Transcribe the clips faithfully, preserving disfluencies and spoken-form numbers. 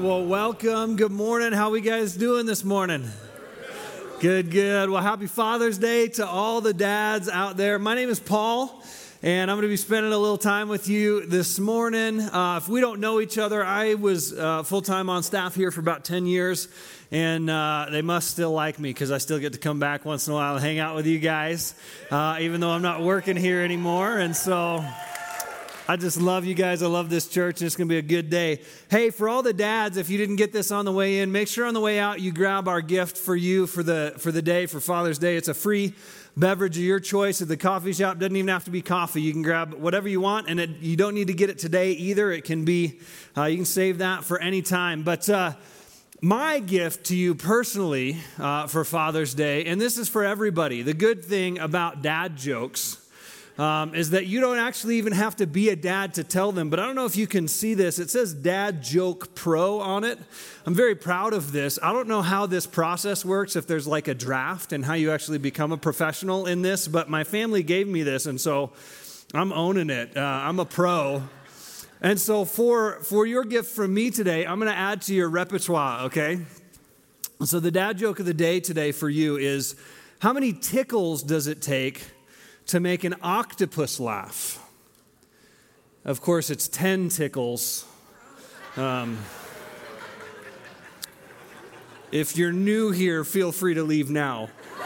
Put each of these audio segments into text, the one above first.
Well, welcome. Good morning. How we guys doing this morning? Good, good. Well, happy Father's Day to all the dads out there. My name is Paul, and I'm going to be spending a little time with you this morning. Uh, if we don't know each other, I was uh, full-time on staff here for about ten years, and uh, they must still like me because I still get to come back once in a while and hang out with you guys, uh, even though I'm not working here anymore. And so I just love you guys. I love this church, and it's going to be a good day. Hey, for all the dads, if you didn't get this on the way in, make sure on the way out you grab our gift for you for the for the day, for Father's Day. It's a free beverage of your choice at the coffee shop. Doesn't even have to be coffee. You can grab whatever you want, and it, you don't need to get it today either. It can be, uh, you can save that for any time. But uh, my gift to you personally uh, for Father's Day, and this is for everybody, the good thing about dad jokes Um, is that you don't actually even have to be a dad to tell them. But I don't know if you can see this. It says Dad Joke Pro on it. I'm very proud of this. I don't know how this process works, if there's like a draft and how you actually become a professional in this, but my family gave me this, and so I'm owning it. Uh, I'm a pro. And so for, for your gift from me today, I'm going to add to your repertoire, okay? So the dad joke of the day today for you is, how many tickles does it take to make an octopus laugh? Of course, it's ten tickles. Um, if you're new here, feel free to leave now.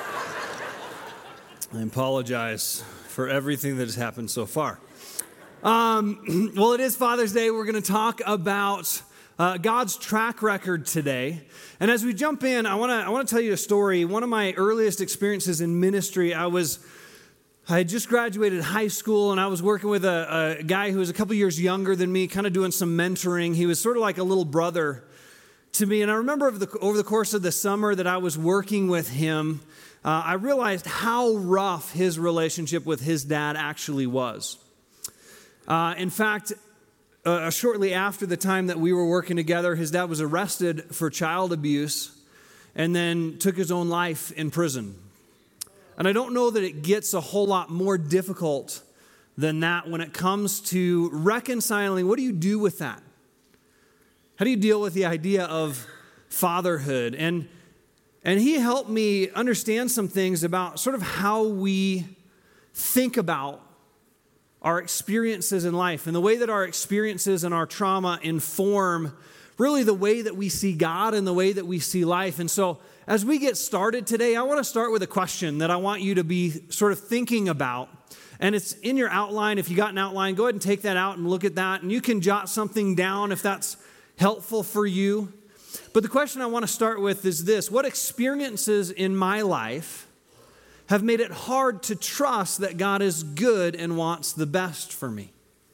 I apologize for everything that has happened so far. Um, well, it is Father's Day. We're going to talk about uh, God's track record today. And as we jump in, I want to I want to tell you a story. One of my earliest experiences in ministry, I was I had just graduated high school, and I was working with a, a guy who was a couple years younger than me, kind of doing some mentoring. He was sort of like a little brother to me. And I remember over the, over the course of the summer that I was working with him, uh, I realized how rough his relationship with his dad actually was. Uh, in fact, uh, shortly after the time that we were working together, his dad was arrested for child abuse and then took his own life in prison. And I don't know that it gets a whole lot more difficult than that when it comes to reconciling. What do you do with that? How do you deal with the idea of fatherhood? And, and he helped me understand some things about sort of how we think about our experiences in life and the way that our experiences and our trauma inform really the way that we see God and the way that we see life. And so as we get started today, I want to start with a question that I want you to be sort of thinking about. And it's in your outline. If you got an outline, go ahead and take that out and look at that. And you can jot something down if that's helpful for you. But the question I want to start with is this: what experiences in my life have made it hard to trust that God is good and wants the best for me?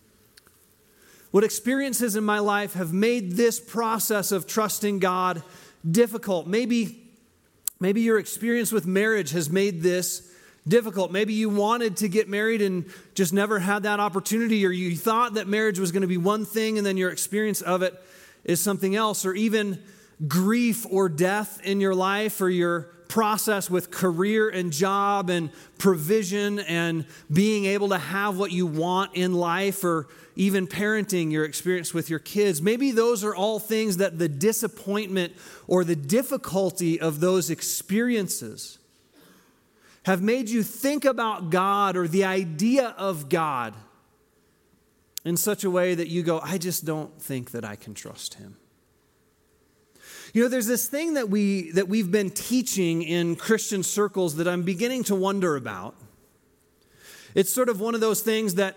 What experiences in my life have made this process of trusting God difficult? Maybe Maybe your experience with marriage has made this difficult. Maybe you wanted to get married and just never had that opportunity, or you thought that marriage was going to be one thing and then your experience of it is something else. Or even grief or death in your life, or your process with career and job and provision and being able to have what you want in life, or even parenting, your experience with your kids. Maybe those are all things that the disappointment or the difficulty of those experiences have made you think about God or the idea of God in such a way that you go, I just don't think that I can trust him. You know, there's this thing that we that we've been teaching in Christian circles that I'm beginning to wonder about. It's sort of one of those things that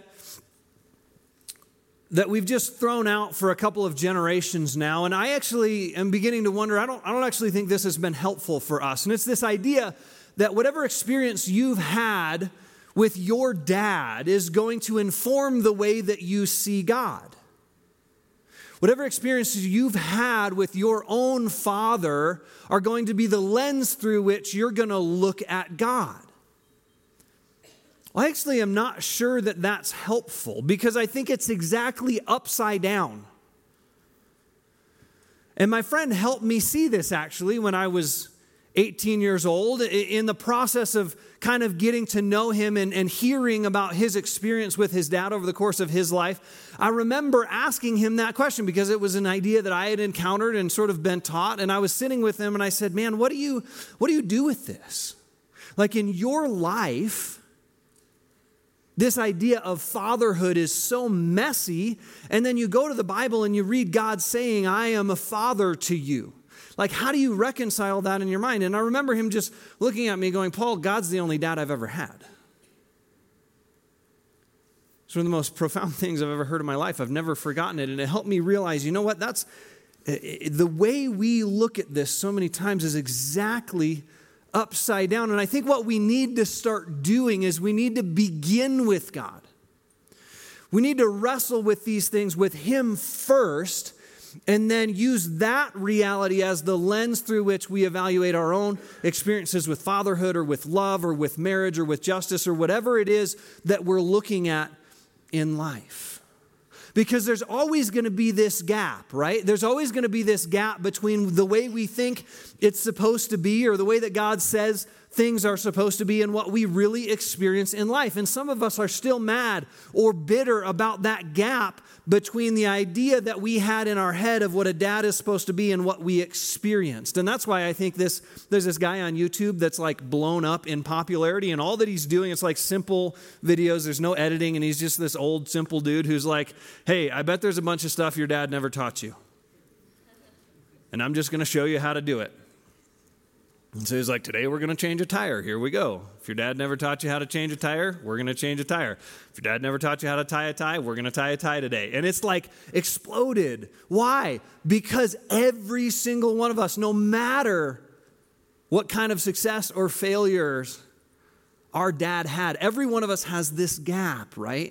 that we've just thrown out for a couple of generations now, and I actually am beginning to wonder. I don't I don't actually think this has been helpful for us. And it's this idea that whatever experience you've had with your dad is going to inform the way that you see God. Whatever experiences you've had with your own father are going to be the lens through which you're going to look at God. Well, I actually am not sure that that's helpful, because I think it's exactly upside down. And my friend helped me see this actually when I was eighteen years old, in the process of kind of getting to know him and, and hearing about his experience with his dad over the course of his life, I remember asking him that question because it was an idea that I had encountered and sort of been taught. And I was sitting with him and I said, man, what do you, what do you do with this? Like in your life, this idea of fatherhood is so messy, and then you go to the Bible and you read God saying, I am a father to you. Like, how do you reconcile that in your mind? And I remember him just looking at me going, Paul, God's the only dad I've ever had. It's one of the most profound things I've ever heard in my life. I've never forgotten it, and it helped me realize, you know what, that's the way we look at this so many times is exactly upside down. And I think what we need to start doing is we need to begin with God. We need to wrestle with these things with Him first, and then use that reality as the lens through which we evaluate our own experiences with fatherhood or with love or with marriage or with justice or whatever it is that we're looking at in life. Because there's always going to be this gap, right? There's always going to be this gap between the way we think it's supposed to be or the way that God says things are supposed to be and what we really experience in life. And some of us are still mad or bitter about that gap between the idea that we had in our head of what a dad is supposed to be and what we experienced. And that's why I think this there's this guy on YouTube that's like blown up in popularity, and all that he's doing, it's like simple videos. There's no editing, and he's just this old simple dude who's like, hey, I bet there's a bunch of stuff your dad never taught you. And I'm just going to show you how to do it. And so he's like, today we're going to change a tire. Here we go. If your dad never taught you how to change a tire, we're going to change a tire. If your dad never taught you how to tie a tie, we're going to tie a tie today. And it's like exploded. Why? Because every single one of us, no matter what kind of success or failures our dad had, every one of us has this gap, right?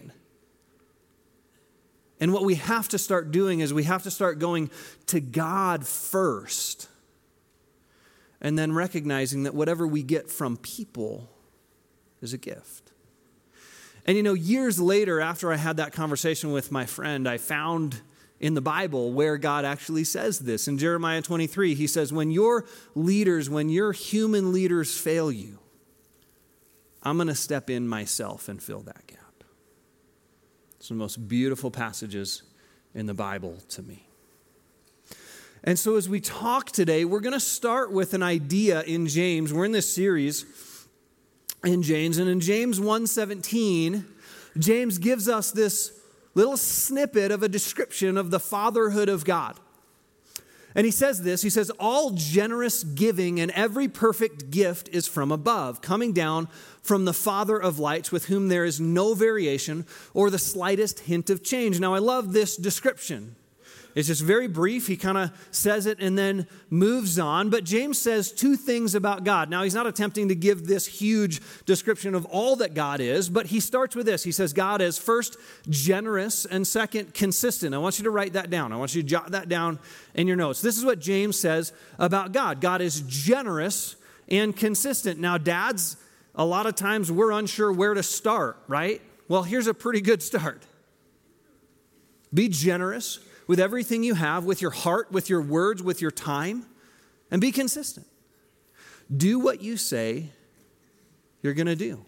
And what we have to start doing is we have to start going to God first. And then recognizing that whatever we get from people is a gift. And you know, years later, after I had that conversation with my friend, I found in the Bible where God actually says this. In Jeremiah twenty-three, He says, when your leaders, when your human leaders fail you, I'm going to step in myself and fill that gap. It's one of the most beautiful passages in the Bible to me. And so as we talk today, we're going to start with an idea in James. We're in this series in James. And in James one seventeen, James gives us this little snippet of a description of the fatherhood of God. And he says this, he says, all generous giving and every perfect gift is from above, coming down from the Father of lights, with whom there is no variation or the slightest hint of change. Now, I love this description. It's just very brief. He kind of says it and then moves on. But James says two things about God. Now, he's not attempting to give this huge description of all that God is, but he starts with this. He says God is first generous and second consistent. I want you to write that down. I want you to jot that down in your notes. This is what James says about God. God is generous and consistent. Now, dads, a lot of times we're unsure where to start, right? Well, here's a pretty good start. Be generous with everything you have, with your heart, with your words, with your time, and be consistent. Do what you say you're going to do.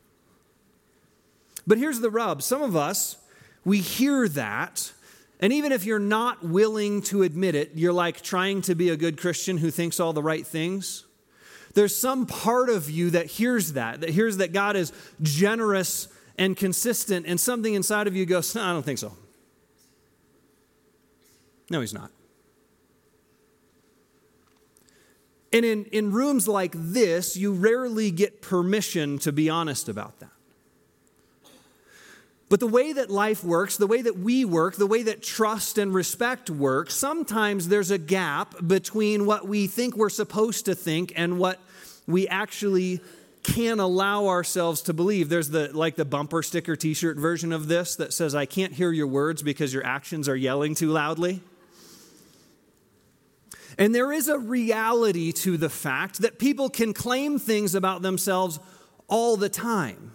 But here's the rub. Some of us, we hear that, and even if you're not willing to admit it, you're like trying to be a good Christian who thinks all the right things. There's some part of you that hears that, that hears that God is generous and consistent, and something inside of you goes, no, I don't think so. No, he's not. And in, in rooms like this, you rarely get permission to be honest about that. But the way that life works, the way that we work, the way that trust and respect work, sometimes there's a gap between what we think we're supposed to think and what we actually can allow ourselves to believe. There's the like the bumper sticker t-shirt version of this that says, I can't hear your words because your actions are yelling too loudly. And there is a reality to the fact that people can claim things about themselves all the time.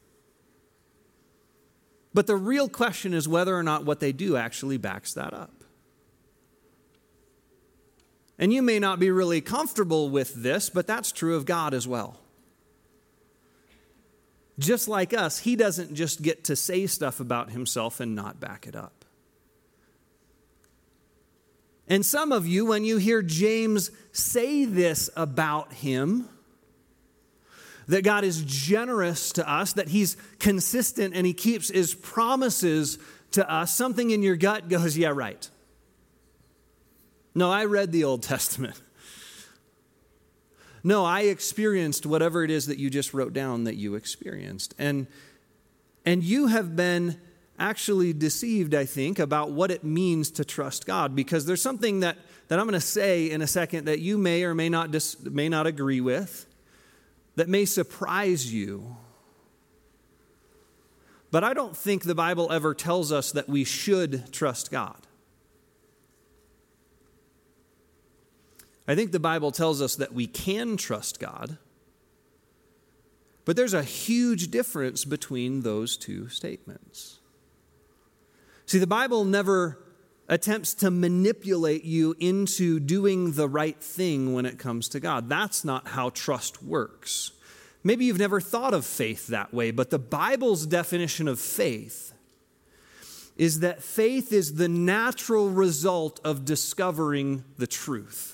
But the real question is whether or not what they do actually backs that up. And you may not be really comfortable with this, but that's true of God as well. Just like us, he doesn't just get to say stuff about himself and not back it up. And some of you, when you hear James say this about him, that God is generous to us, that he's consistent and he keeps his promises to us, something in your gut goes, yeah, right. No, I read the Old Testament. No, I experienced whatever it is that you just wrote down that you experienced. And, and you have been actually deceived, I think, about what it means to trust God, because there's something that, that I'm going to say in a second that you may or may not dis, may not agree with, that may surprise you. But I don't think the Bible ever tells us that we should trust God. I think the Bible tells us that we can trust God, but there's a huge difference between those two statements. See, the Bible never attempts to manipulate you into doing the right thing when it comes to God. That's not how trust works. Maybe you've never thought of faith that way, but the Bible's definition of faith is that faith is the natural result of discovering the truth.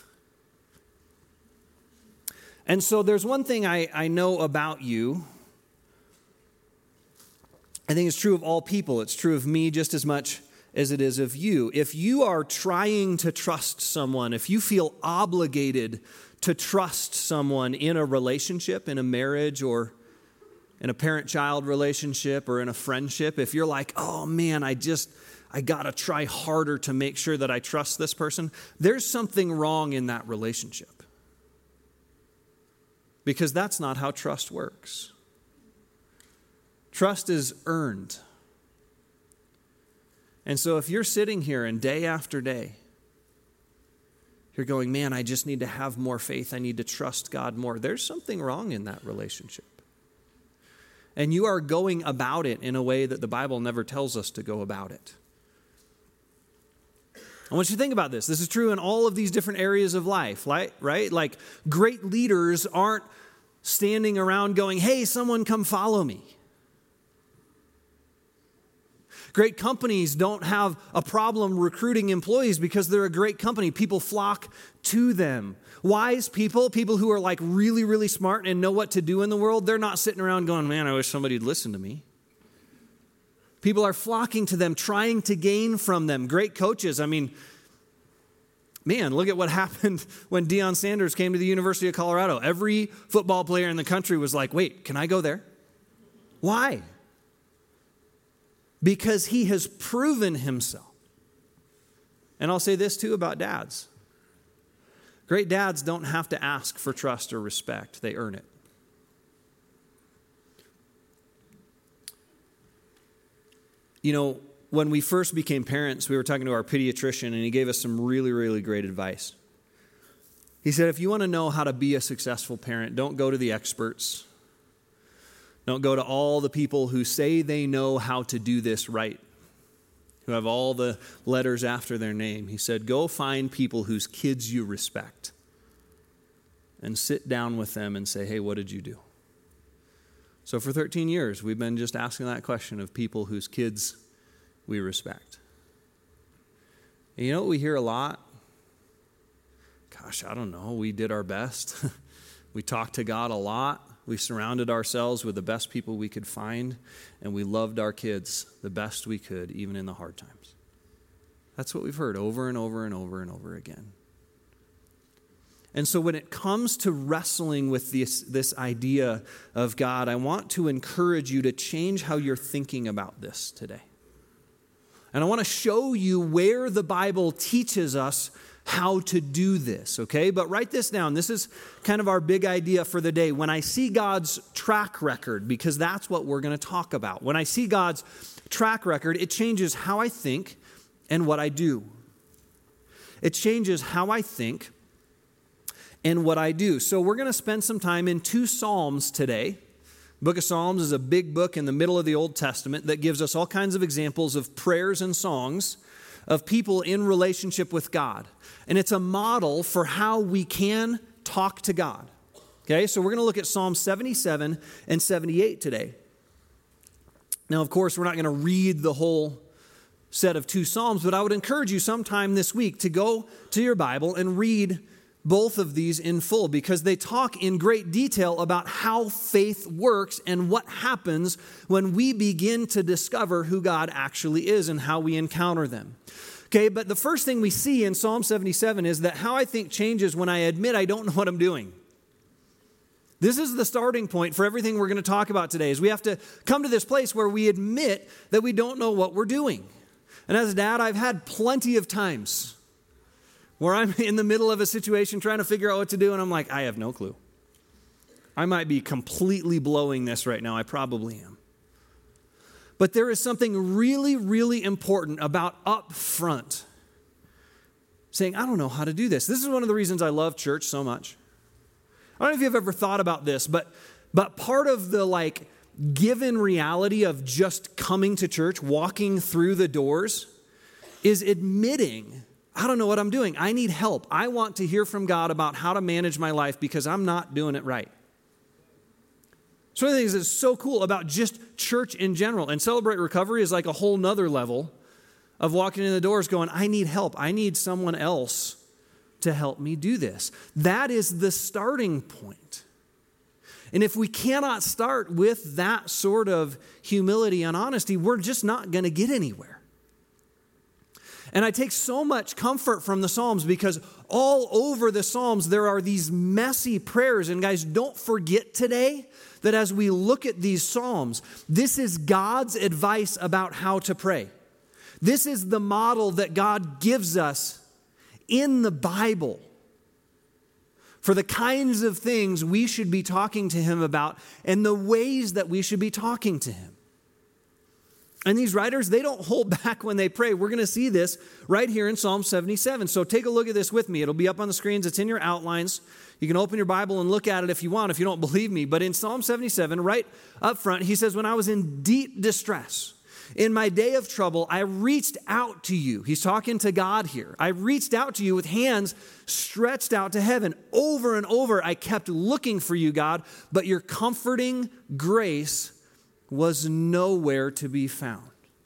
And so there's one thing I, I know about you. I think it's true of all people. It's true of me just as much as it is of you. If you are trying to trust someone, if you feel obligated to trust someone in a relationship, in a marriage, or in a parent-child relationship, or in a friendship, if you're like, oh man, I just, I gotta try harder to make sure that I trust this person, there's something wrong in that relationship. Because that's not how trust works. Trust is earned. And so if you're sitting here and day after day, you're going, man, I just need to have more faith. I need to trust God more. There's something wrong in that relationship. And you are going about it in a way that the Bible never tells us to go about it. I want you to think about this. This is true in all of these different areas of life, right? Like great leaders aren't standing around going, hey, someone come follow me. Great companies don't have a problem recruiting employees because they're a great company. People flock to them. Wise people, people who are like really, really smart and know what to do in the world, they're not sitting around going, man, I wish somebody'd listen to me. People are flocking to them, trying to gain from them. Great coaches, I mean, man, look at what happened when Deion Sanders came to the University of Colorado. Every football player in the country was like, wait, can I go there? Why? Because he has proven himself. And I'll say this too about dads. Great dads don't have to ask for trust or respect. They earn it. You know, when we first became parents, we were talking to our pediatrician, and he gave us some really, really great advice. He said, if you want to know how to be a successful parent, don't go to the experts. Don't go to all the people who say they know how to do this right, who have all the letters after their name. He said, go find people whose kids you respect and sit down with them and say, hey, what did you do? So for thirteen years, we've been just asking that question of people whose kids we respect. And you know what we hear a lot? Gosh, I don't know. We did our best. We talked to God a lot. We surrounded ourselves with the best people we could find, and we loved our kids the best we could, even in the hard times. That's what we've heard over and over and over and over again. And so when it comes to wrestling with this, this idea of God, I want to encourage you to change how you're thinking about this today. And I want to show you where the Bible teaches us how to do this, okay? But write this down. This is kind of our big idea for the day. When I see God's track record, because that's what we're going to talk about. When I see God's track record, it changes how I think and what I do. It changes how I think and what I do. So we're going to spend some time in two Psalms today. The book of Psalms is a big book in the middle of the Old Testament that gives us all kinds of examples of prayers and songs of people in relationship with God. And it's a model for how we can talk to God. Okay, so we're going to look at Psalm seventy-seven and seventy-eight today. Now, of course, we're not going to read the whole set of two Psalms, but I would encourage you sometime this week to go to your Bible and read both of these in full, because they talk in great detail about how faith works and what happens when we begin to discover who God actually is and how we encounter them. Okay, but the first thing we see in Psalm seventy-seven is that how I think changes when I admit I don't know what I'm doing. This is the starting point for everything we're going to talk about today, is we have to come to this place where we admit that we don't know what we're doing. And as a dad, I've had plenty of times where I'm in the middle of a situation trying to figure out what to do, and I'm like, I have no clue. I might be completely blowing this right now. I probably am. But there is something really, really important about up front saying, I don't know how to do this. This is one of the reasons I love church so much. I don't know if you've ever thought about this, but, but part of the like given reality of just coming to church, walking through the doors, is admitting, I don't know what I'm doing. I need help. I want to hear from God about how to manage my life because I'm not doing it right. So one of the things that's so cool about just church in general, and Celebrate Recovery is like a whole nother level of walking in the doors going, I need help. I need someone else to help me do this. That is the starting point. And if we cannot start with that sort of humility and honesty, we're just not going to get anywhere. And I take so much comfort from the Psalms because all over the Psalms there are these messy prayers. And guys, don't forget today that as we look at these Psalms, this is God's advice about how to pray. This is the model that God gives us in the Bible for the kinds of things we should be talking to Him about and the ways that we should be talking to Him. And these writers, they don't hold back when they pray. We're going to see this right here in Psalm seventy-seven. So take a look at this with me. It'll be up on the screens. It's in your outlines. You can open your Bible and look at it if you want, if you don't believe me. But in Psalm seventy-seven, right up front, he says, when I was in deep distress, in my day of trouble, I reached out to you. He's talking to God here. I reached out to you with hands stretched out to heaven. Over and over, I kept looking for you, God, but your comforting grace was nowhere to be found.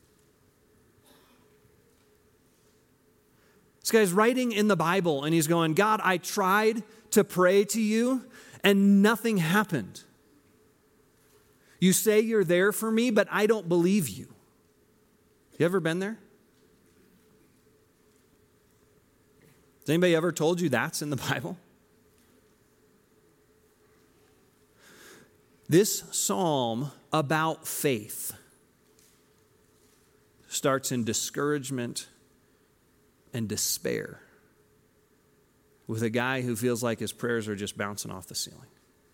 This guy's writing in the Bible and he's going, God, I tried to pray to you and nothing happened. You say you're there for me, but I don't believe you. You ever been there? Has anybody ever told you that's in the Bible? This psalm about faith starts in discouragement and despair with a guy who feels like his prayers are just bouncing off the ceiling.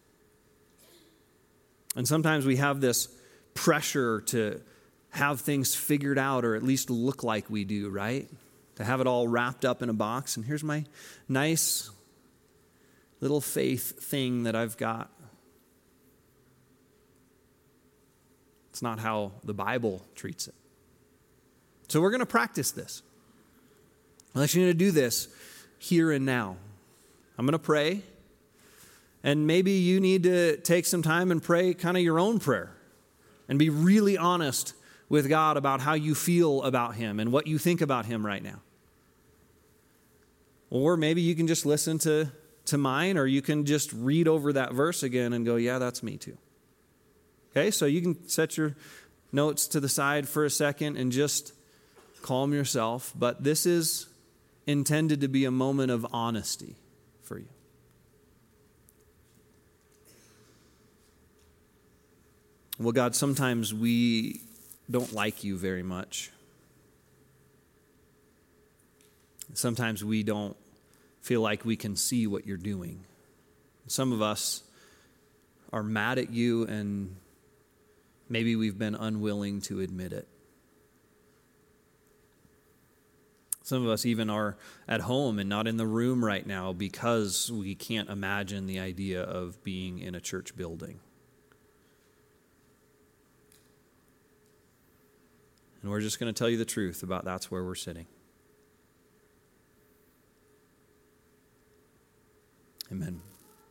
And sometimes we have this pressure to have things figured out or at least look like we do, right? To have it all wrapped up in a box. And here's my nice little faith thing that I've got. It's not how the Bible treats it. So we're going to practice this. I'll let you to do this here and now. I'm going to pray. And maybe you need to take some time and pray kind of your own prayer. And be really honest with God about how you feel about Him and what you think about Him right now. Or maybe you can just listen to, to mine, or you can just read over that verse again and go, yeah, that's me too. Okay, so you can set your notes to the side for a second and just calm yourself. But this is intended to be a moment of honesty for you. Well, God, sometimes we don't like you very much. Sometimes we don't feel like we can see what you're doing. Some of us are mad at you, and maybe we've been unwilling to admit it. Some of us even are at home and not in the room right now because we can't imagine the idea of being in a church building. And we're just going to tell you the truth about that's where we're sitting. Amen.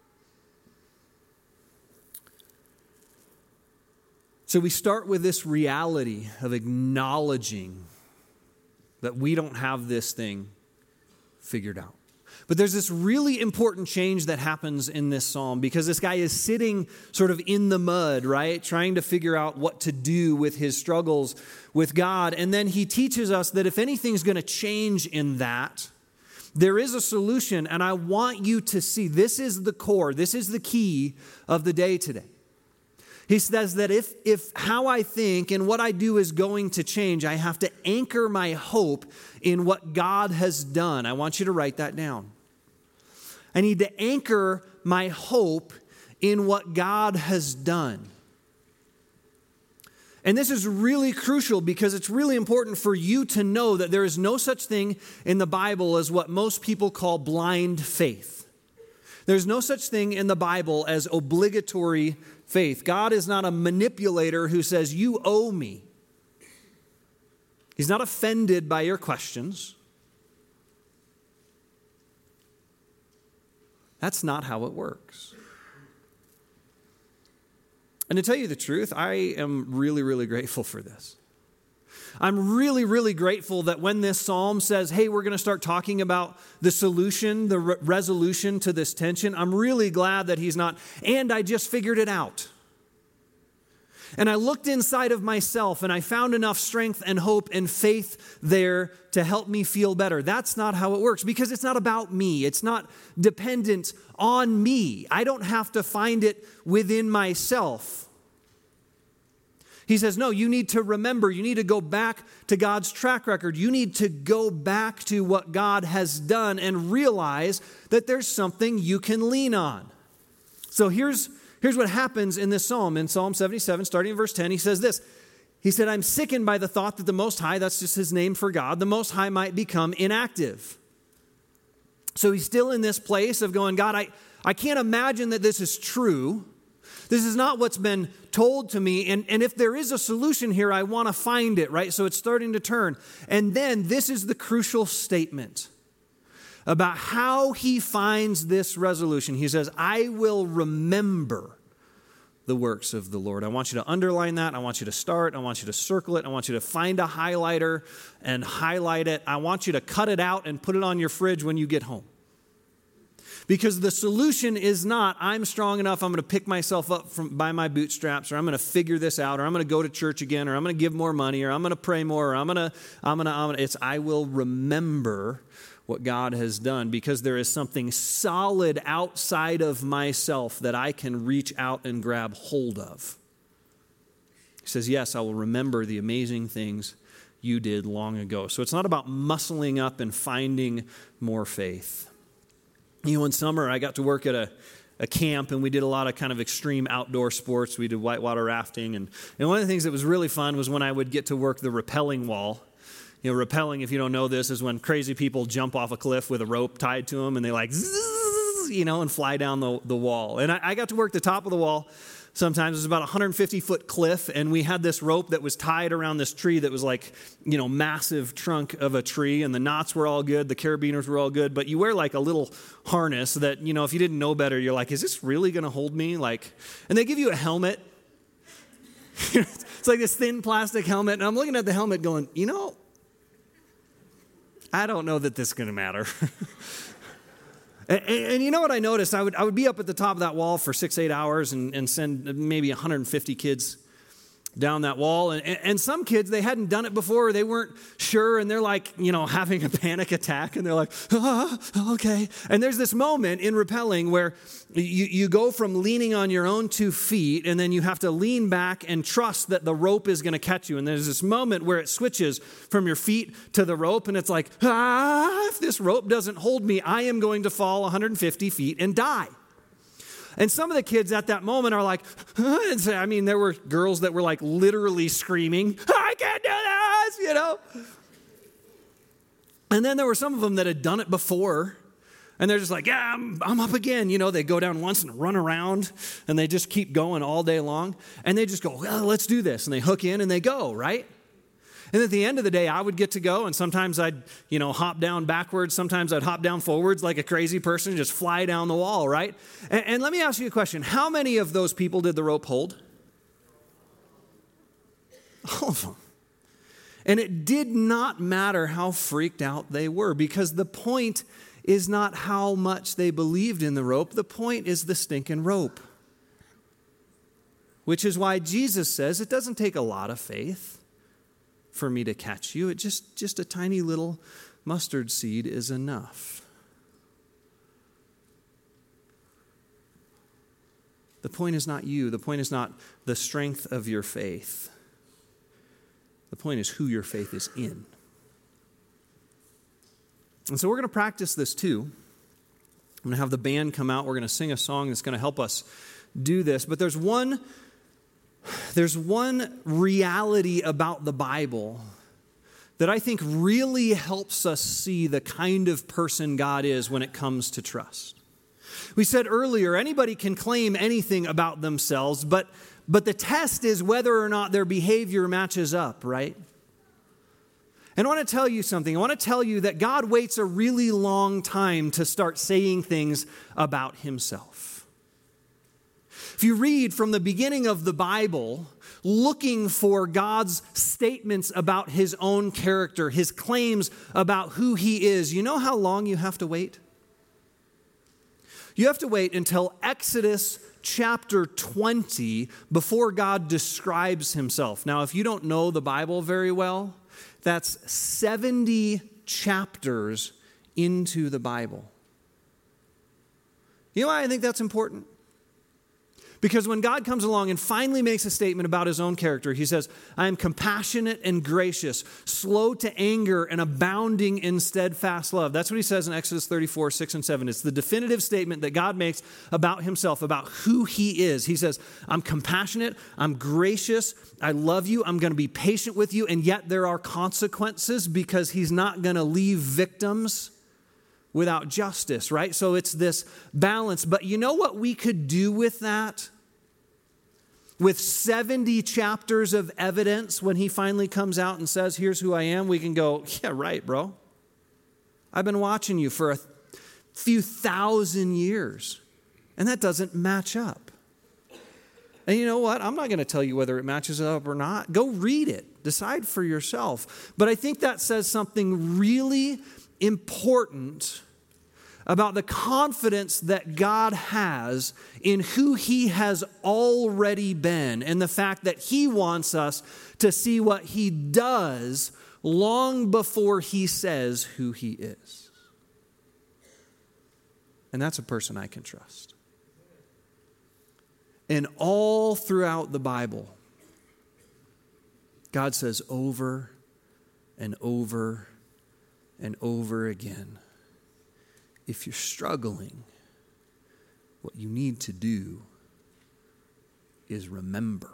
So we start with this reality of acknowledging that we don't have this thing figured out. But there's this really important change that happens in this psalm because this guy is sitting sort of in the mud, right? Trying to figure out what to do with his struggles with God. And then he teaches us that if anything's going to change in that, there is a solution. And I want you to see this is the core, this is the key of the day today. He says that if, if how I think and what I do is going to change, I have to anchor my hope in what God has done. I want you to write that down. I need to anchor my hope in what God has done. And this is really crucial because it's really important for you to know that there is no such thing in the Bible as what most people call blind faith. There's no such thing in the Bible as obligatory faith. God is not a manipulator who says, you owe me. He's not offended by your questions. That's not how it works. And to tell you the truth, I am really, really grateful for this. I'm really, really grateful that when this psalm says, hey, we're going to start talking about the solution, the re- resolution to this tension, I'm really glad that he's not, and I just figured it out. And I looked inside of myself and I found enough strength and hope and faith there to help me feel better. That's not how it works because it's not about me. It's not dependent on me. I don't have to find it within myself. He says, no, you need to remember, you need to go back to God's track record. You need to go back to what God has done and realize that there's something you can lean on. So here's, here's what happens in this psalm. In Psalm seventy-seven, starting in verse ten, he says this. He said, I'm sickened by the thought that the Most High, that's just his name for God, the Most High might become inactive. So he's still in this place of going, God, I, I can't imagine that this is true. This is not what's been told to me. And, and if there is a solution here, I want to find it, right? So it's starting to turn. And then this is the crucial statement about how he finds this resolution. He says, I will remember the works of the Lord. I want you to underline that. I want you to start. I want you to circle it. I want you to find a highlighter and highlight it. I want you to cut it out and put it on your fridge when you get home. Because the solution is not, I'm strong enough, I'm going to pick myself up from, by my bootstraps, or I'm going to figure this out, or I'm going to go to church again, or I'm going to give more money, or I'm going to pray more, or I'm going to, I'm going to, I'm going to, it's I will remember what God has done, because there is something solid outside of myself that I can reach out and grab hold of. He says, yes, I will remember the amazing things you did long ago. So it's not about muscling up and finding more faith. You know, in summer, I got to work at a, a camp, and we did a lot of kind of extreme outdoor sports. We did whitewater rafting, and, and one of the things that was really fun was when I would get to work the rappelling wall. You know, rappelling, if you don't know this, is when crazy people jump off a cliff with a rope tied to them, and they like, zzz, you know, and fly down the, the wall. And I, I got to work the top of the wall. Sometimes it was about a one hundred fifty foot cliff, and we had this rope that was tied around this tree that was like, you know, massive trunk of a tree, and the knots were all good, the carabiners were all good, but you wear like a little harness that, you know, if you didn't know better, you're like, is this really going to hold me? Like, and they give you a helmet. It's like this thin plastic helmet, and I'm looking at the helmet going, you know, I don't know that this is going to matter. And, and you know what I noticed? I would I would be up at the top of that wall for six, eight hours and, and send maybe one hundred fifty kids down that wall. And, and some kids, they hadn't done it before. They weren't sure. And they're like, you know, having a panic attack. And they're like, ah, okay. And there's this moment in rappelling where you, you go from leaning on your own two feet, and then you have to lean back and trust that the rope is going to catch you. And there's this moment where it switches from your feet to the rope. And it's like, ah, if this rope doesn't hold me, I am going to fall one hundred fifty feet and die. And some of the kids at that moment are like, and so, I mean, there were girls that were like literally screaming, I can't do this, you know. And then there were some of them that had done it before, and they're just like, yeah, I'm, I'm up again. You know, they go down once and run around, and they just keep going all day long. And they just go, well, let's do this. And they hook in and they go, right? And at the end of the day, I would get to go, and sometimes I'd, you know, hop down backwards. Sometimes I'd hop down forwards like a crazy person, just fly down the wall, right? And, and let me ask you a question. How many of those people did the rope hold? All of them. And it did not matter how freaked out they were, because the point is not how much they believed in the rope. The point is the stinking rope. Which is why Jesus says it doesn't take a lot of faith for me to catch you. It just, just a tiny little mustard seed is enough. The point is not you. The point is not the strength of your faith. The point is who your faith is in. And so we're going to practice this too. I'm going to have the band come out. We're going to sing a song that's going to help us do this. But there's one, there's one reality about the Bible that I think really helps us see the kind of person God is when it comes to trust. We said earlier, anybody can claim anything about themselves, but But the test is whether or not their behavior matches up, right? And I want to tell you something. I want to tell you that God waits a really long time to start saying things about himself. If you read from the beginning of the Bible, looking for God's statements about his own character, his claims about who he is, you know how long you have to wait? You have to wait until Exodus chapter twenty before God describes himself. Now, if you don't know the Bible very well, that's seventy chapters into the Bible. You know why I think that's important? Because when God comes along and finally makes a statement about his own character, he says, I am compassionate and gracious, slow to anger and abounding in steadfast love. That's what he says in Exodus thirty-four, six and seven. It's the definitive statement that God makes about himself, about who he is. He says, I'm compassionate, I'm gracious, I love you, I'm going to be patient with you, and yet there are consequences because he's not going to leave victims without justice, right? So it's this balance. But you know what we could do with that? With seventy chapters of evidence, when he finally comes out and says, here's who I am, we can go, yeah, right, bro. I've been watching you for a few thousand years, and that doesn't match up. And you know what? I'm not going to tell you whether it matches up or not. Go read it. Decide for yourself. But I think that says something really important about the confidence that God has in who he has already been and the fact that he wants us to see what he does long before he says who he is. And that's a person I can trust. And all throughout the Bible, God says over and over and over again, if you're struggling, what you need to do is remember.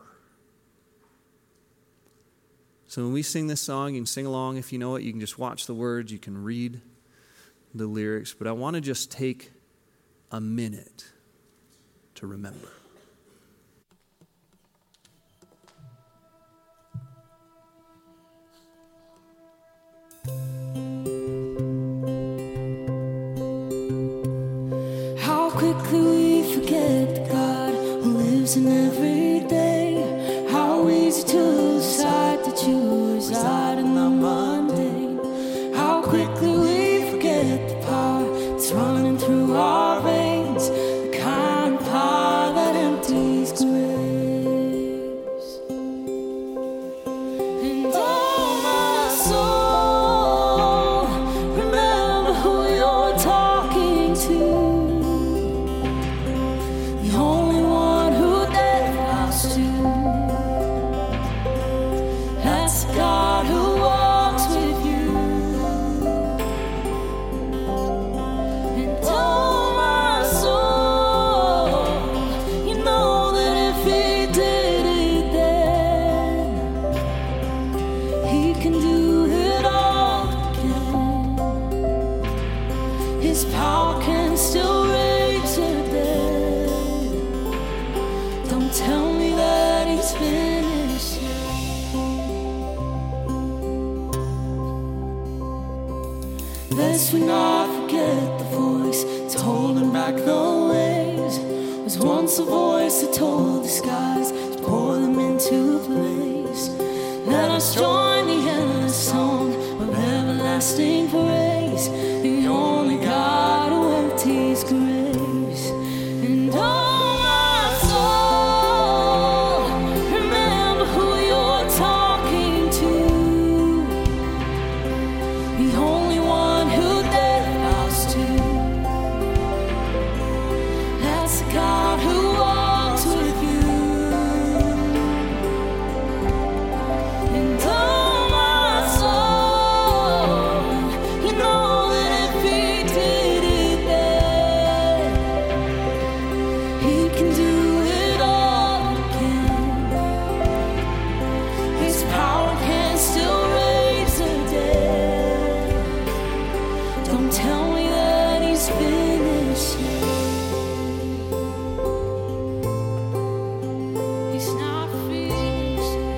So when we sing this song, you can sing along if you know it. You can just watch the words. You can read the lyrics. But I want to just take a minute to remember. Quickly we forget the God who lives in every day. How easy to lose sight that you reside in the mundane. How quickly we forget the power that's running through our veins, the kind of power that empties graves. And oh my soul, remember who you're talking to. Tell me that he's finished. Lest we not forget the voice that's holding back the waves. Was once a voice that told the skies to pour them into place. Let us join the endless song of everlasting praise, the only God who empties graves. And oh my soul, remember who you're talking to, the only one who death bows to. That's the God who walks with you. And oh my soul, you know that if he did it then, he can do it all again. His power can still raise the dead. Don't tell me that he's finished yet. He's not finished yet.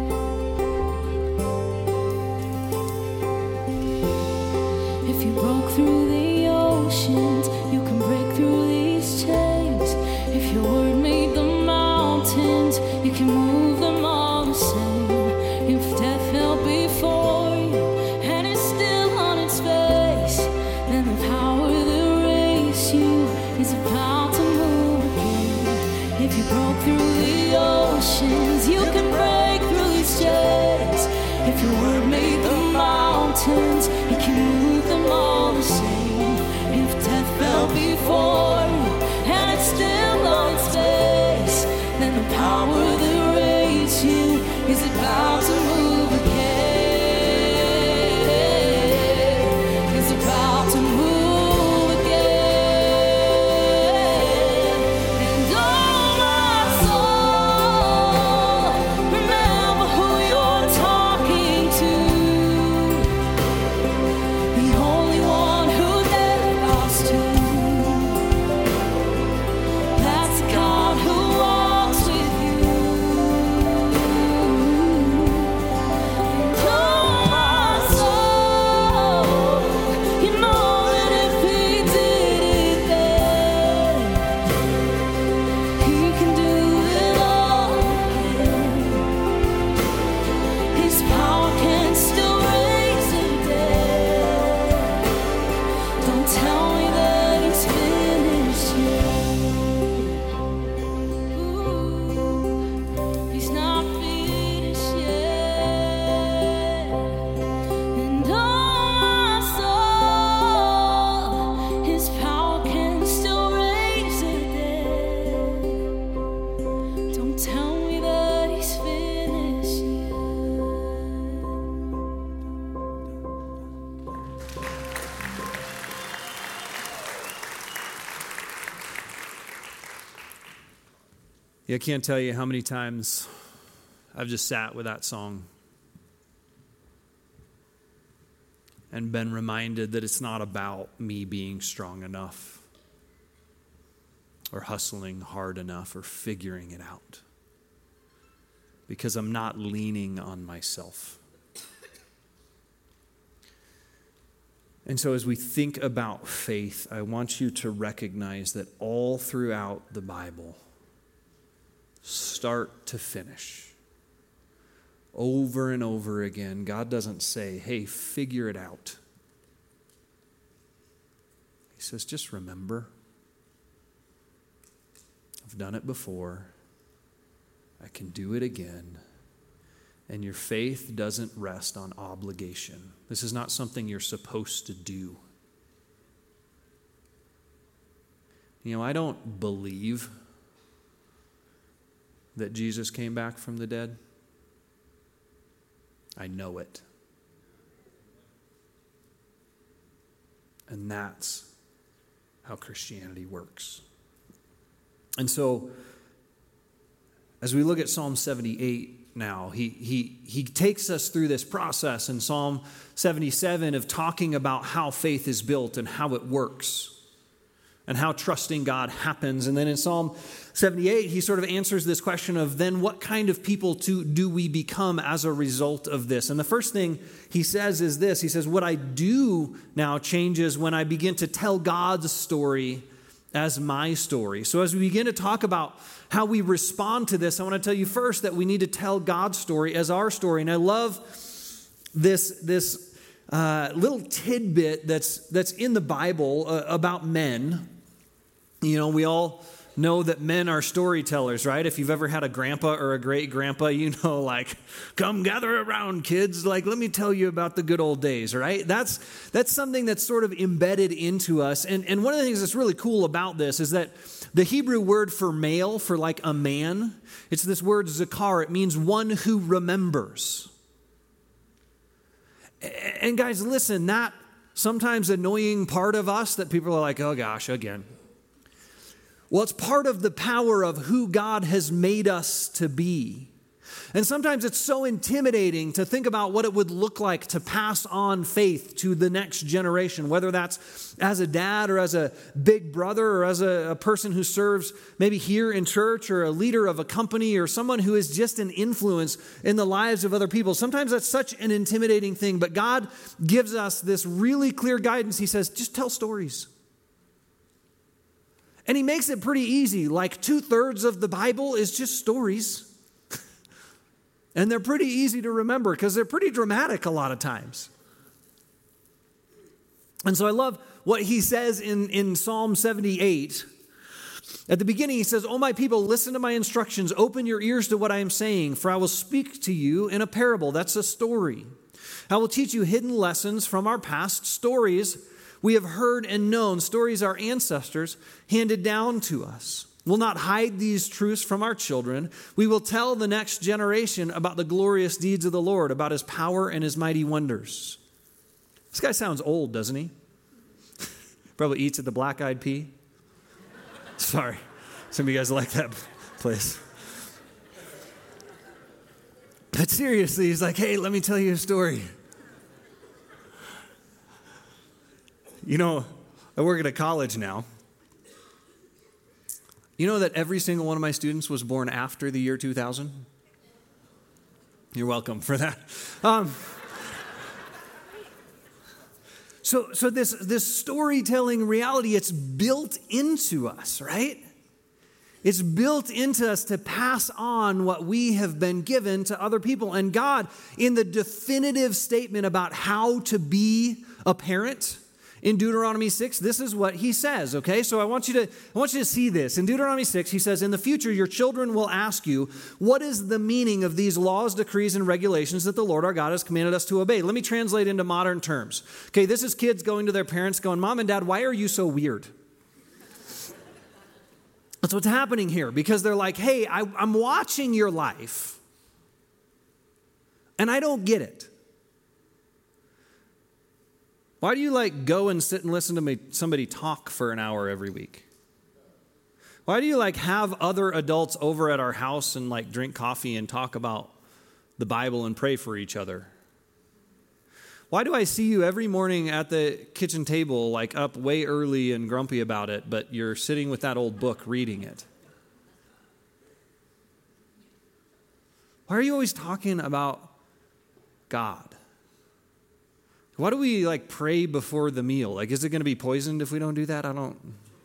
If you broke through the oceans, you can break through these chains. If your word made the mountains, you can move them all the same. If death fell before you and it's still on its face, then the power that raised you is about to move again. If you broke through the oceans, you can break through these chains. If your word made the mountains, you can move them all the same. If death fell before you and it's still on its face, then the power that raised you is about to move again. Is about to move again. And oh my soul, remember who you're talking to, the only one who death bows to. That's God who walks with you. And oh my soul, you know that if he did it then, he can do it all again. His power can still raise the dead. Don't tell me that he's finished yet. Ooh, he's not finished yet. And oh my soul, his power can still raise the dead. Don't tell me that he's finished yet. Yeah, I can't tell you how many times I've just sat with that song and been reminded that it's not about me being strong enough or hustling hard enough or figuring it out, because I'm not leaning on myself. And so as we think about faith, I want you to recognize that all throughout the Bible, start to finish, over and over again, God doesn't say, hey, figure it out. He says, just remember, I've done it before. I can do it again. And your faith doesn't rest on obligation. This is not something you're supposed to do. You know, I don't believe that Jesus came back from the dead. I know it. And that's how Christianity works. And so, as we look at Psalm seventy-eight now, he, he, he takes us through this process in Psalm seventy-seven of talking about how faith is built and how it works. and how trusting God happens. And then in Psalm seventy-eight, he sort of answers this question of then what kind of people to, do we become as a result of this? And the first thing he says is this. He says, what I do now changes when I begin to tell God's story as my story. So as we begin to talk about how we respond to this, I want to tell you first that we need to tell God's story as our story. And I love this, this uh, little tidbit that's, that's in the Bible uh, about men. You know, we all know that men are storytellers, right? If you've ever had a grandpa or a great grandpa, you know, like, come gather around, kids. Like, let me tell you about the good old days, right? That's that's something that's sort of embedded into us. And, and one of the things that's really cool about this is that the Hebrew word for male, for like a man, it's this word zakar. It means one who remembers. And guys, listen, that sometimes annoying part of us that people are like, oh gosh, again. Well, it's part of the power of who God has made us to be. And sometimes it's so intimidating to think about what it would look like to pass on faith to the next generation, whether that's as a dad or as a big brother or as a, a person who serves maybe here in church or a leader of a company or someone who is just an influence in the lives of other people. Sometimes that's such an intimidating thing, but God gives us this really clear guidance. He says, just tell stories. And he makes it pretty easy. Like two-thirds of the Bible is just stories. And they're pretty easy to remember because they're pretty dramatic a lot of times. And so I love what he says in, in Psalm seventy-eight. At the beginning, he says, "O my people, listen to my instructions. Open your ears to what I am saying, for I will speak to you in a parable." That's a story. "I will teach you hidden lessons from our past, stories we have heard and known, stories our ancestors handed down to us. We'll not hide these truths from our children. We will tell the next generation about the glorious deeds of the Lord, about his power and his mighty wonders." This guy sounds old, doesn't he? Probably eats at the Black Eyed Pea. Sorry. Some of you guys like that place. But seriously, he's like, hey, let me tell you a story. You know, I work at a college now. You know that every single one of my students was born after the year two thousand? You're welcome for that. Um, so so this, this storytelling reality, it's built into us, right? It's built into us to pass on what we have been given to other people. And God, in the definitive statement about how to be a parent, in Deuteronomy six, this is what he says, okay? So I want you to I want you to see this. In Deuteronomy six, he says, "In the future, your children will ask you, what is the meaning of these laws, decrees, and regulations that the Lord our God has commanded us to obey?" Let me translate into modern terms. Okay, this is kids going to their parents going, "Mom and Dad, why are you so weird?" That's what's happening here, because they're like, hey, I, I'm watching your life, and I don't get it. Why do you like go and sit and listen to me, somebody talk for an hour every week? Why do you like have other adults over at our house and like drink coffee and talk about the Bible and pray for each other? Why do I see you every morning at the kitchen table like up way early and grumpy about it, but you're sitting with that old book reading it? Why are you always talking about God? Why do we like pray before the meal? Like, is it going to be poisoned if we don't do that? I don't.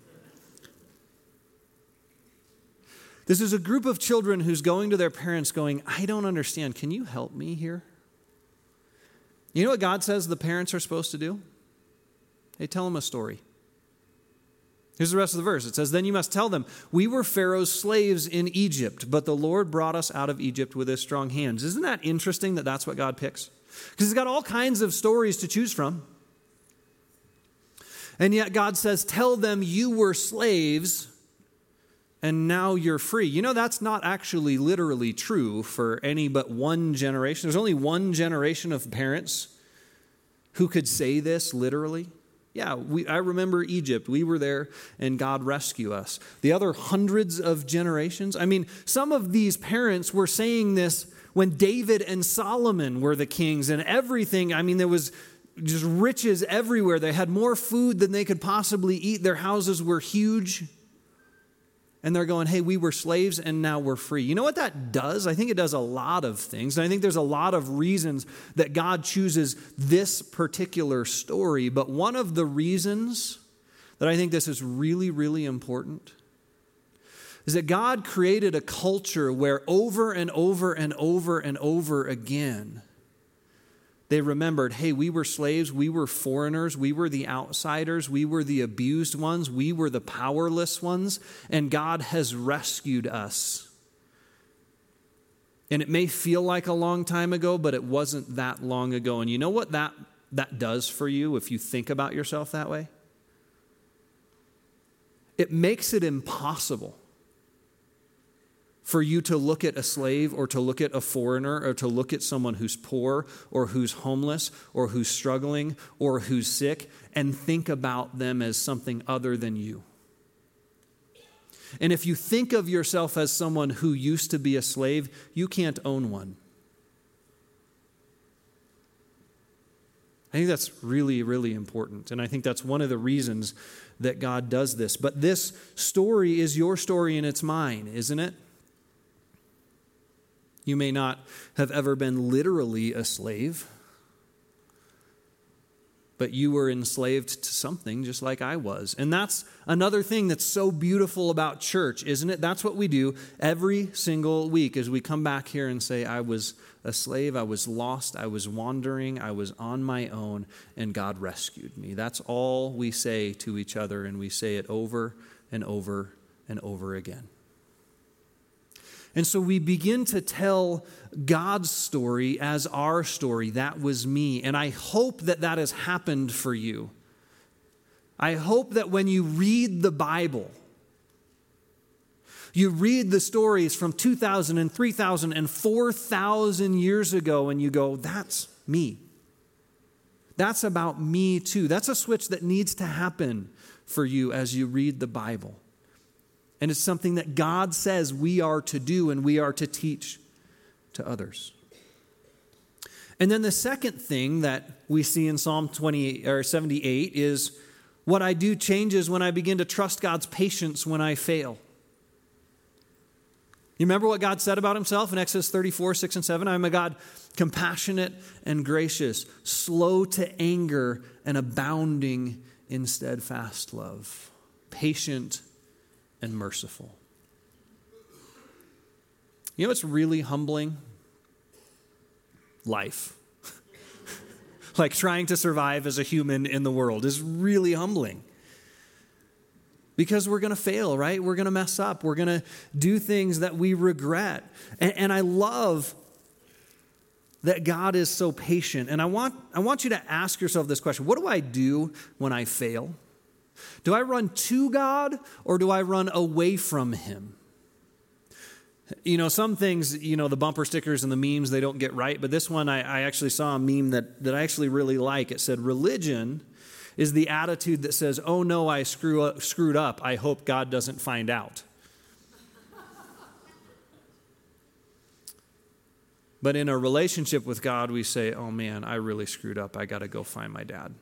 This is a group of children who's going to their parents going, I don't understand. Can you help me here? You know what God says the parents are supposed to do? Hey, tell them a story. Here's the rest of the verse. It says, "Then you must tell them, we were Pharaoh's slaves in Egypt, but the Lord brought us out of Egypt with his strong hands." Isn't that interesting that that's what God picks? Because he's got all kinds of stories to choose from. And yet God says, tell them you were slaves and now you're free. You know, that's not actually literally true for any but one generation. There's only one generation of parents who could say this literally. Yeah, we, I remember Egypt. We were there and God rescued us. The other hundreds of generations, I mean, some of these parents were saying this when David and Solomon were the kings and everything. I mean, there was just riches everywhere. They had more food than they could possibly eat. Their houses were huge. And they're going, hey, we were slaves and now we're free. You know what that does? I think it does a lot of things. And I think there's a lot of reasons that God chooses this particular story. But one of the reasons that I think this is really, really important is that God created a culture where over and over and over and over again, they remembered, hey, we were slaves, we were foreigners, we were the outsiders, we were the abused ones, we were the powerless ones, and God has rescued us. And it may feel like a long time ago, but it wasn't that long ago. And you know what that, that does for you if you think about yourself that way? It makes it impossible for you to look at a slave or to look at a foreigner or to look at someone who's poor or who's homeless or who's struggling or who's sick and think about them as something other than you. And if you think of yourself as someone who used to be a slave, you can't own one. I think that's really, really important. And I think that's one of the reasons that God does this. But this story is your story and it's mine, isn't it? You may not have ever been literally a slave, but you were enslaved to something just like I was. And that's another thing that's so beautiful about church, isn't it? That's what we do every single week as we come back here and say, I was a slave, I was lost, I was wandering, I was on my own, and God rescued me. That's all we say to each other, and we say it over and over and over again. And so we begin to tell God's story as our story. That was me. And I hope that that has happened for you. I hope that when you read the Bible, you read the stories from two thousand and three thousand and four thousand years ago and you go, that's me. That's about me too. That's a switch that needs to happen for you as you read the Bible. And it's something that God says we are to do and we are to teach to others. And then the second thing that we see in Psalm twenty-eight or seventy-eight is what I do changes when I begin to trust God's patience when I fail. You remember what God said about himself in Exodus thirty-four, six and seven? I am a God compassionate and gracious, slow to anger and abounding in steadfast love, patient and merciful. You know what's really humbling? Life. Like trying to survive as a human in the world is really humbling. Because we're going to fail, right? We're going to mess up. We're going to do things that we regret. And, and I love that God is so patient. And I want, I want you to ask yourself this question. What do I do when I fail? Do I run to God or do I run away from him? You know, some things, you know, the bumper stickers and the memes, they don't get right. But this one, I, I actually saw a meme that, that I actually really like. It said, religion is the attitude that says, oh no, I screw up, screwed up. I hope God doesn't find out. But in a relationship with God, we say, oh man, I really screwed up. I got to go find my dad.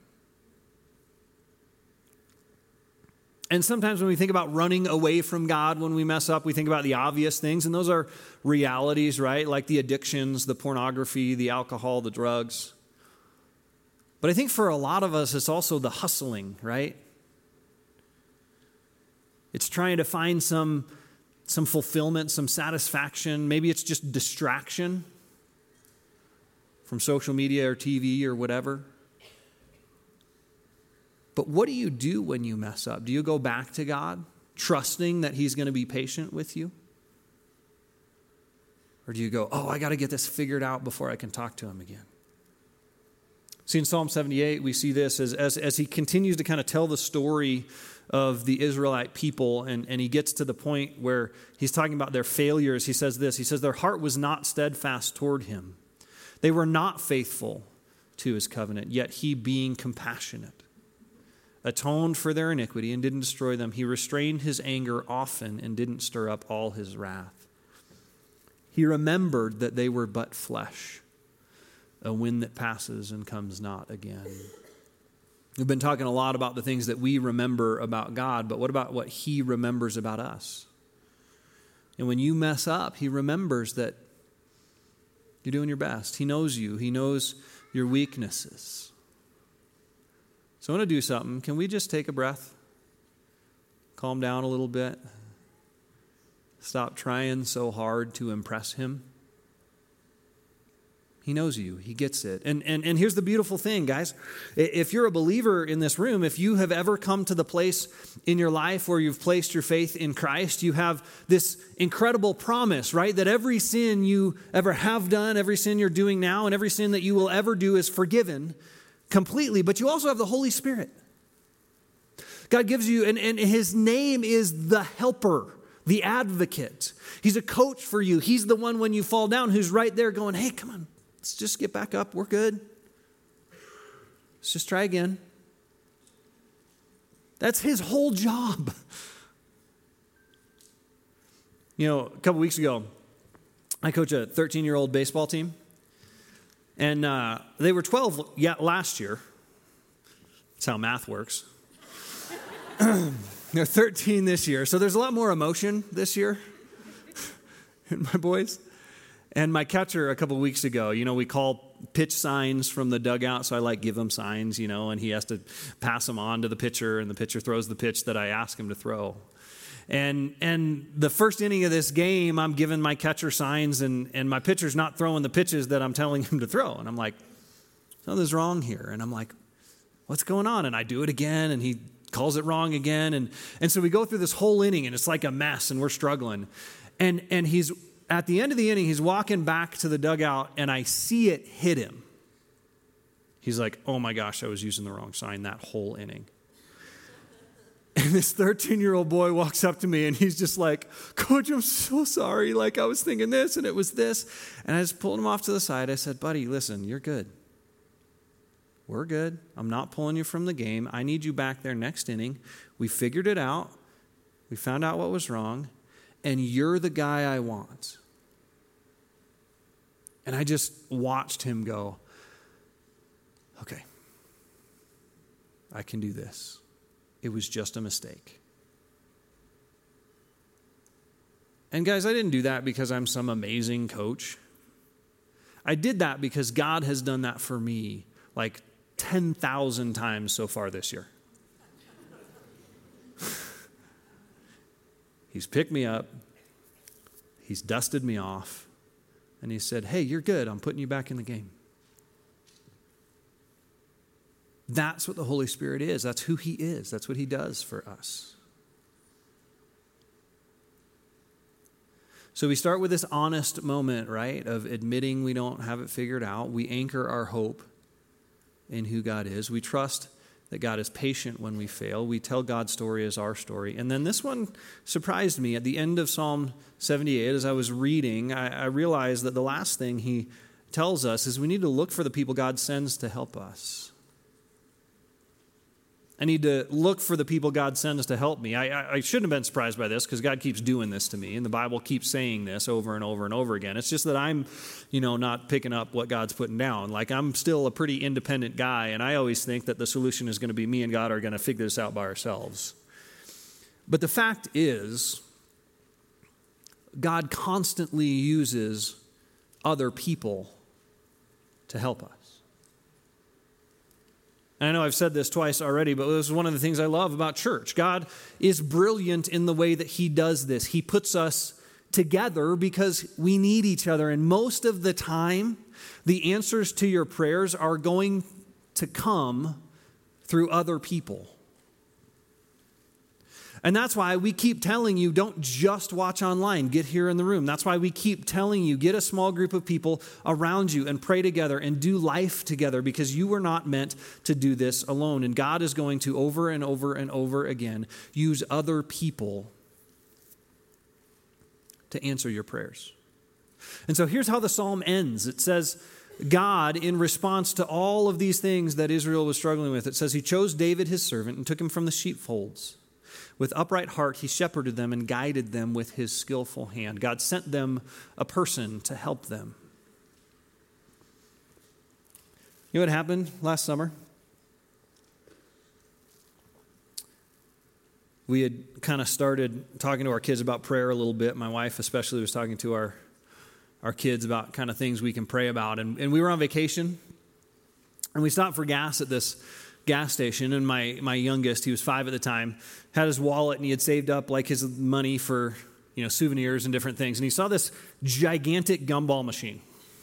And sometimes when we think about running away from God when we mess up, we think about the obvious things, and those are realities, right? Like the addictions, the pornography, the alcohol, the drugs. But I think for a lot of us, it's also the hustling, right? It's trying to find some, some fulfillment, some satisfaction. Maybe it's just distraction from social media or T V or whatever. But what do you do when you mess up? Do you go back to God, trusting that he's going to be patient with you? Or do you go, oh, I got to get this figured out before I can talk to him again? See, in Psalm seventy-eight, we see this as, as, as he continues to kind of tell the story of the Israelite people, and, and he gets to the point where he's talking about their failures. He says this, he says, their heart was not steadfast toward him. They were not faithful to his covenant, yet he, being compassionate, atoned for their iniquity and didn't destroy them. He restrained his anger often and didn't stir up all his wrath. He remembered that they were but flesh, a wind that passes and comes not again. We've been talking a lot about the things that we remember about God, but what about what he remembers about us? And when you mess up, he remembers that you're doing your best. He knows you. He knows your weaknesses. So I want to do something. Can we just take a breath? Calm down a little bit. Stop trying so hard to impress him. He knows you. He gets it. And, and, and here's the beautiful thing, guys. If you're a believer in this room, if you have ever come to the place in your life where you've placed your faith in Christ, you have this incredible promise, right? That every sin you ever have done, every sin you're doing now, and every sin that you will ever do is forgiven completely. But you also have the Holy Spirit. God gives you, and, and his name is the Helper, the Advocate. He's a coach for you. He's the one when you fall down who's right there going, hey, come on. Let's just get back up. We're good. Let's just try again. That's his whole job. You know, a couple weeks ago, I coach a thirteen-year-old baseball team. And uh, they were twelve yeah, last year. That's how math works. They're thirteen this year. So there's a lot more emotion this year in my boys. And my catcher a couple of weeks ago, you know, we call pitch signs from the dugout, so I like give him signs, you know, and he has to pass them on to the pitcher, and the pitcher throws the pitch that I ask him to throw. And and the first inning of this game, I'm giving my catcher signs, and, and my pitcher's not throwing the pitches that I'm telling him to throw. And I'm like, something's wrong here. And I'm like, what's going on? And I do it again, and he calls it wrong again. And, and so we go through this whole inning, and it's like a mess, and we're struggling. And and he's... At the end of the inning, he's walking back to the dugout, and I see it hit him. He's like, oh my gosh, I was using the wrong sign that whole inning. And this thirteen-year-old boy walks up to me, and he's just like, Coach, I'm so sorry. Like, I was thinking this, and it was this. And I just pulled him off to the side. I said, buddy, listen, you're good. We're good. I'm not pulling you from the game. I need you back there next inning. We figured it out. We found out what was wrong. And you're the guy I want. And I just watched him go, okay, I can do this. It was just a mistake. And guys, I didn't do that because I'm some amazing coach. I did that because God has done that for me like ten thousand times so far this year. He's picked me up, he's dusted me off, and he said, hey, you're good. I'm putting you back in the game. That's what the Holy Spirit is. That's who he is. That's what he does for us. So we start with this honest moment, right, of admitting we don't have it figured out. We anchor our hope in who God is. We trust that God is patient when we fail. We tell God's story as our story. And then this one surprised me. At the end of Psalm seventy-eight, as I was reading, I, I realized that the last thing he tells us is we need to look for the people God sends to help us. I need to look for the people God sends to help me. I, I, I shouldn't have been surprised by this because God keeps doing this to me, and the Bible keeps saying this over and over and over again. It's just that I'm, you know, not picking up what God's putting down. Like, I'm still a pretty independent guy, and I always think that the solution is going to be me and God are going to figure this out by ourselves. But the fact is, God constantly uses other people to help us. And I know I've said this twice already, but this is one of the things I love about church. God is brilliant in the way that he does this. He puts us together because we need each other. And most of the time, the answers to your prayers are going to come through other people. And that's why we keep telling you, don't just watch online, get here in the room. That's why we keep telling you, get a small group of people around you and pray together and do life together, because you were not meant to do this alone. And God is going to over and over and over again use other people to answer your prayers. And so here's how the psalm ends. It says, God, in response to all of these things that Israel was struggling with, it says he chose David his servant and took him from the sheepfolds. With upright heart, he shepherded them and guided them with his skillful hand. God sent them a person to help them. You know what happened last summer? We had kind of started talking to our kids about prayer a little bit. My wife especially was talking to our our kids about kind of things we can pray about. And, and we were on vacation, and we stopped for gas at this gas station. And my, my youngest, he was five at the time, had his wallet, and he had saved up like his money for, you know, souvenirs and different things. And he saw this gigantic gumball machine.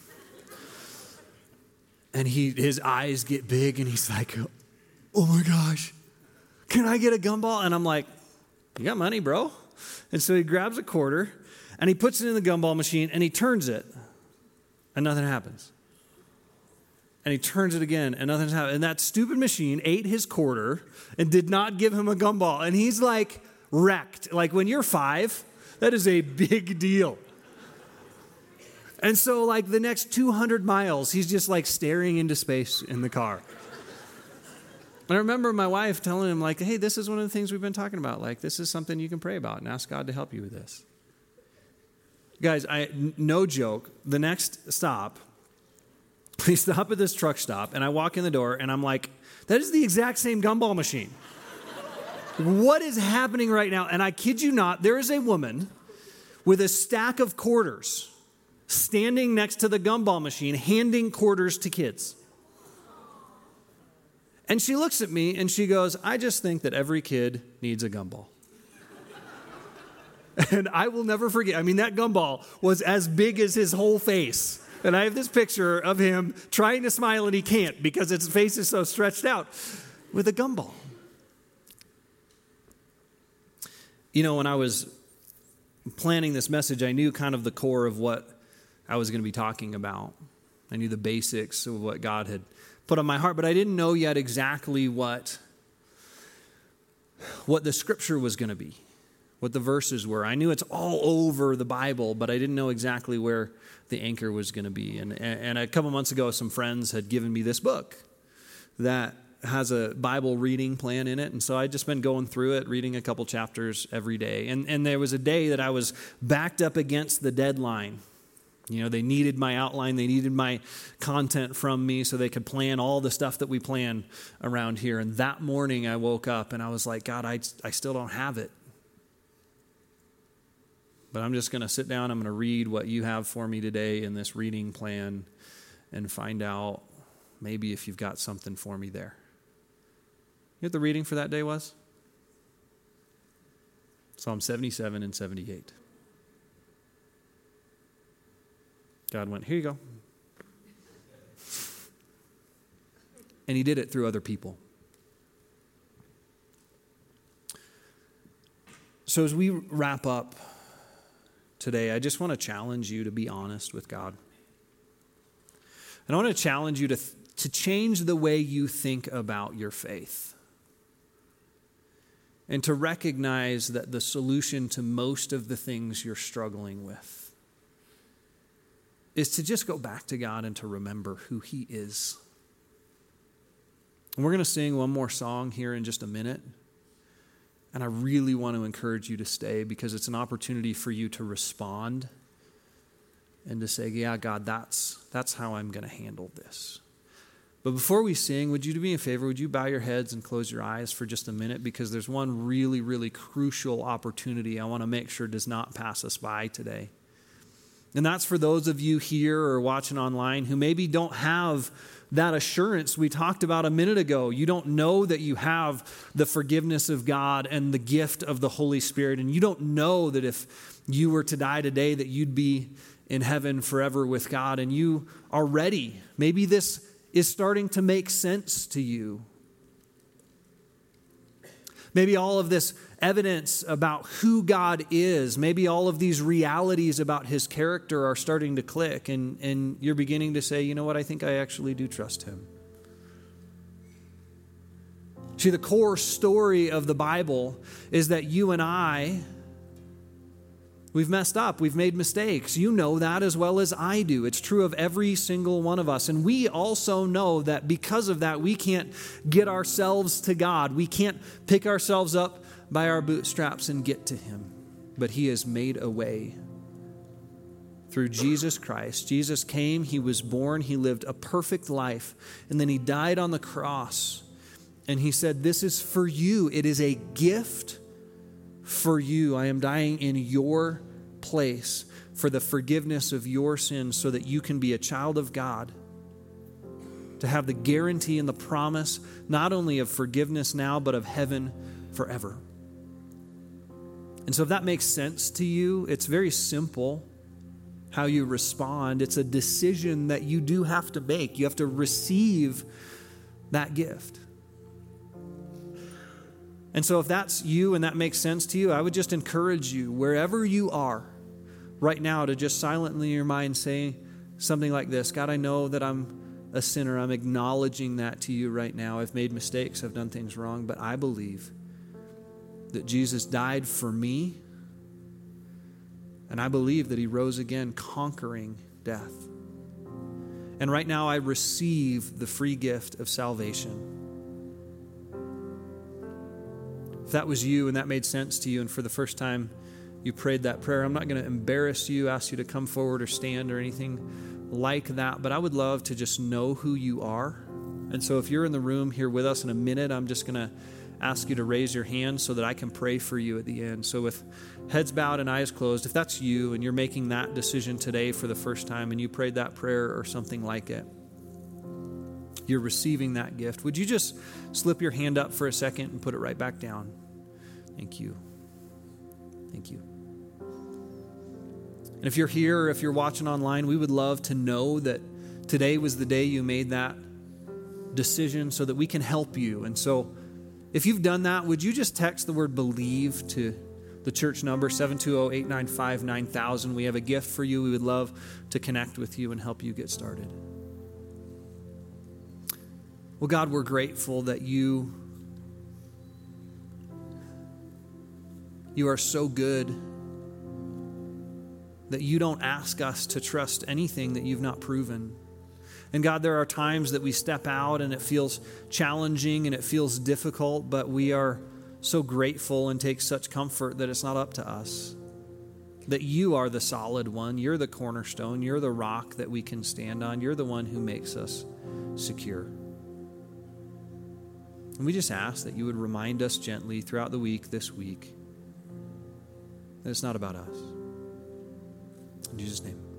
And he his eyes get big, and he's like, oh my gosh, can I get a gumball? And I'm like, you got money, bro? And so he grabs a quarter, and he puts it in the gumball machine, and he turns it, and nothing happens. And he turns it again, and nothing's happened. And that stupid machine ate his quarter and did not give him a gumball. And he's like wrecked. Like when you're five, that is a big deal. And so like the next two hundred miles, he's just like staring into space in the car. And I remember my wife telling him like, hey, this is one of the things we've been talking about. Like, this is something you can pray about and ask God to help you with this. Guys, I no joke, the next stop, we stop at this truck stop, and I walk in the door, and I'm like, that is the exact same gumball machine. What is happening right now? And I kid you not, there is a woman with a stack of quarters standing next to the gumball machine, handing quarters to kids. And she looks at me, and she goes, I just think that every kid needs a gumball. And I will never forget. I mean, that gumball was as big as his whole face. And I have this picture of him trying to smile, and he can't because his face is so stretched out with a gumball. You know, when I was planning this message, I knew kind of the core of what I was going to be talking about. I knew the basics of what God had put on my heart, but I didn't know yet exactly what, what the scripture was going to be. What the verses were. I knew it's all over the Bible, but I didn't know exactly where the anchor was going to be. And, and a couple months ago, some friends had given me this book that has a Bible reading plan in it. And so I'd just been going through it, reading a couple chapters every day. And, and there was a day that I was backed up against the deadline. You know, they needed my outline. They needed my content from me so they could plan all the stuff that we plan around here. And that morning I woke up and I was like, God, I, I still don't have it. But I'm just going to sit down. I'm going to read what you have for me today in this reading plan and find out maybe if you've got something for me there. You know what the reading for that day was? Psalm seventy-seven and seventy-eight. God went, here you go. And he did it through other people. So as we wrap up today, I just want to challenge you to be honest with God. And I want to challenge you to, to change the way you think about your faith. And to recognize that the solution to most of the things you're struggling with is to just go back to God and to remember who he is. And we're going to sing one more song here in just a minute. And I really want to encourage you to stay because it's an opportunity for you to respond and to say, yeah, God, that's that's how I'm going to handle this. But before we sing, would you do me a favor? Would you bow your heads and close your eyes for just a minute? Because there's one really, really crucial opportunity I want to make sure does not pass us by today. And that's for those of you here or watching online who maybe don't have that assurance we talked about a minute ago. You don't know that you have the forgiveness of God and the gift of the Holy Spirit. And you don't know that if you were to die today that you'd be in heaven forever with God. And you are ready. Maybe this is starting to make sense to you. Maybe all of this evidence about who God is, maybe all of these realities about his character are starting to click, and, and you're beginning to say, you know what, I think I actually do trust him. See, the core story of the Bible is that you and I, we've messed up. We've made mistakes. You know that as well as I do. It's true of every single one of us. And we also know that because of that, we can't get ourselves to God. We can't pick ourselves up by our bootstraps and get to him. But he has made a way through Jesus Christ. Jesus came, he was born, he lived a perfect life, and then he died on the cross. And he said, this is for you. It is a gift for you. I am dying in your place for the forgiveness of your sins so that you can be a child of God, to have the guarantee and the promise not only of forgiveness now, but of heaven forever. And so if that makes sense to you, it's very simple how you respond. It's a decision that you do have to make. You have to receive that gift. And so if that's you and that makes sense to you, I would just encourage you, wherever you are right now, to just silently in your mind say something like this: God, I know that I'm a sinner. I'm acknowledging that to you right now. I've made mistakes. I've done things wrong, but I believe that Jesus died for me, and I believe that he rose again, conquering death. And right now I receive the free gift of salvation. If that was you and that made sense to you, and for the first time you prayed that prayer, I'm not going to embarrass you, ask you to come forward or stand or anything like that, but I would love to just know who you are. And so if you're in the room here with us in a minute, I'm just going to ask you to raise your hand so that I can pray for you at the end. So with heads bowed and eyes closed, if that's you and you're making that decision today for the first time and you prayed that prayer or something like it, you're receiving that gift, would you just slip your hand up for a second and put it right back down? Thank you. Thank you. And if you're here or if you're watching online, we would love to know that today was the day you made that decision so that we can help you. And so if you've done that, would you just text the word believe to the church number, seven two zero, eight nine five, nine thousand. We have a gift for you. We would love to connect with you and help you get started. Well, God, we're grateful that you, you are so good that you don't ask us to trust anything that you've not proven. And God, there are times that we step out and it feels challenging and it feels difficult, but we are so grateful and take such comfort that it's not up to us. That you are the solid one. You're the cornerstone. You're the rock that we can stand on. You're the one who makes us secure. And we just ask that you would remind us gently throughout the week, this week, that it's not about us. In Jesus' name.